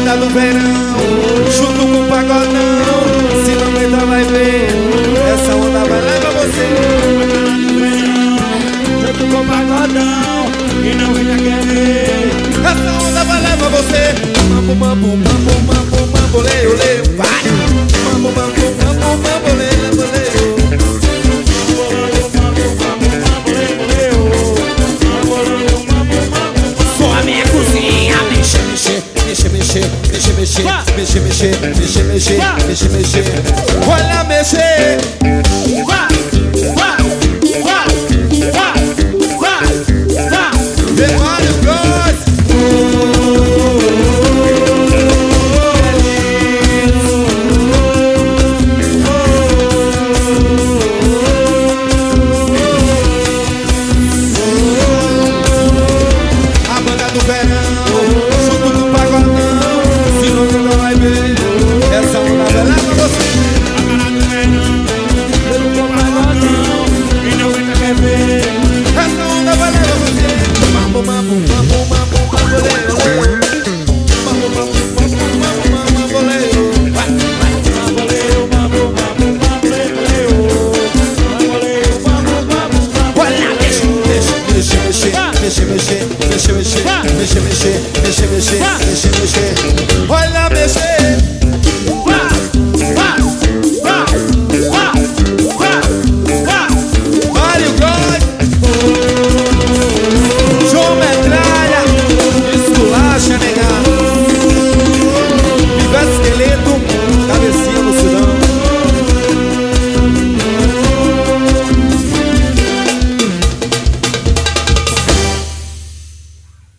banda do verão, junto com o pagodão. Se não aguenta vai ver, essa onda vai levar você. Junto com o pagodão, e não vem querer. Essa onda vai levar você. Mambo, mambo, mambo, mambo, mambo, leio, leio. Vai! Mambo, mambo, mambo, mambo, leio, leio. Sou a minha cozinha, mexe, mexe, mexe, mexe, mexe, mexe, mexe, mexe, mexe, mexe, mexe, mexe. Olha mexer. Demônio Bros. A banda do verão, junto com o pagodão. Se não vai ver, essa onda vai levar você. Junto com o pagodão, e não vem querer. Essa onda vai levar você. Mambo, mambo, mambo, mambo, mambo, leio, leio. Mambo, mambo, mambo, mambo, mambo, leio. Vai, vai. Olha, mexe, mexe, mexe, mexe, mexe, mexe, mexe, mexe, mexe, mexe, mexe, mexe, mexe, mexe. Olha mexer.